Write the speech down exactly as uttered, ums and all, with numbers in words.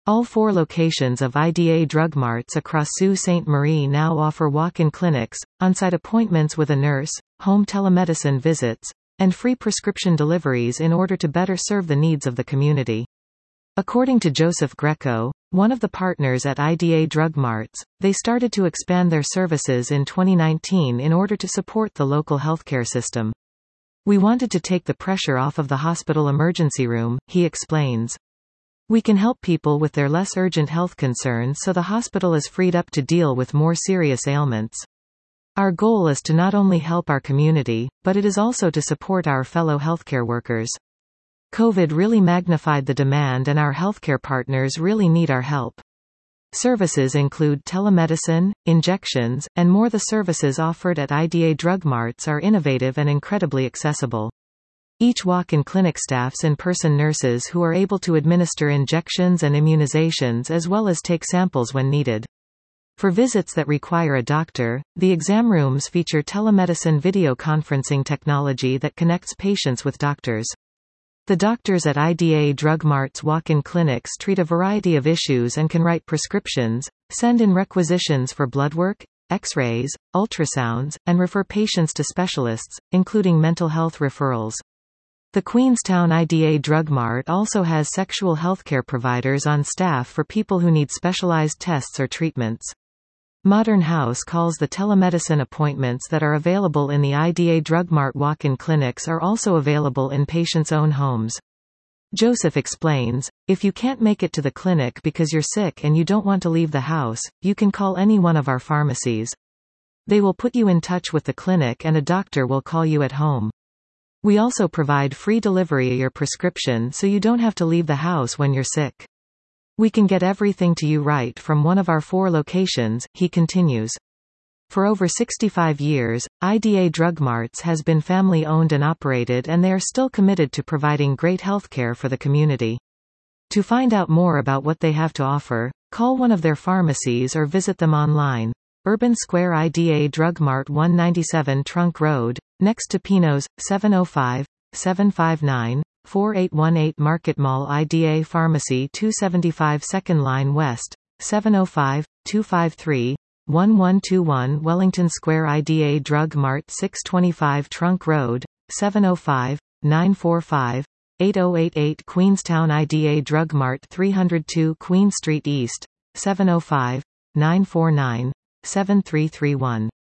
All four locations of I D A Drug Marts across Sault Ste. Marie now offer walk-in clinics, on-site appointments with a nurse, home telemedicine visits, and free prescription deliveries in order to better serve the needs of the community. According to Joseph Greco, one of the partners at I D A Drug Marts, they started to expand their services in twenty nineteen in order to support the local healthcare system. We wanted to take the pressure off of the hospital emergency room, he explains. We can help people with their less urgent health concerns so the hospital is freed up to deal with more serious ailments. Our goal is to not only help our community, but it is also to support our fellow healthcare workers. COVID really magnified the demand and our healthcare partners really need our help. Services include telemedicine, injections, and more. The services offered at I D A Drug Marts are innovative and incredibly accessible. Each walk-in clinic staffs in-person nurses who are able to administer injections and immunizations as well as take samples when needed. For visits that require a doctor, the exam rooms feature telemedicine video conferencing technology that connects patients with doctors. The doctors at I D A Drug Mart's walk-in clinics treat a variety of issues and can write prescriptions, send in requisitions for blood work, X-rays, ultrasounds, and refer patients to specialists, including mental health referrals. The Queenstown I D A Drug Mart also has sexual healthcare providers on staff for people who need specialized tests or treatments. Modern House calls the telemedicine appointments that are available in the I D A Drug Mart walk-in clinics are also available in patients' own homes. Joseph explains, if you can't make it to the clinic because you're sick and you don't want to leave the house, you can call any one of our pharmacies. They will put you in touch with the clinic and a doctor will call you at home. We also provide free delivery of your prescription so you don't have to leave the house when you're sick. We can get everything to you right from one of our four locations, he continues. For over sixty-five years, I D A Drug Marts has been family-owned and operated and they are still committed to providing great healthcare for the community. To find out more about what they have to offer, call one of their pharmacies or visit them online. Urban Square I D A Drug Mart one ninety-seven Trunk Road, next to Pino's, seven oh five, seven five nine, four eight one eight Market Mall I D A Pharmacy two seventy-five Second Line West, seven oh five, two five three, one one two one Wellington Square I D A Drug Mart six twenty-five Trunk Road, seven oh five, nine four five, eight oh eight eight Queenstown I D A Drug Mart three oh two Queen Street East, seven oh five, nine four nine, seven three three one.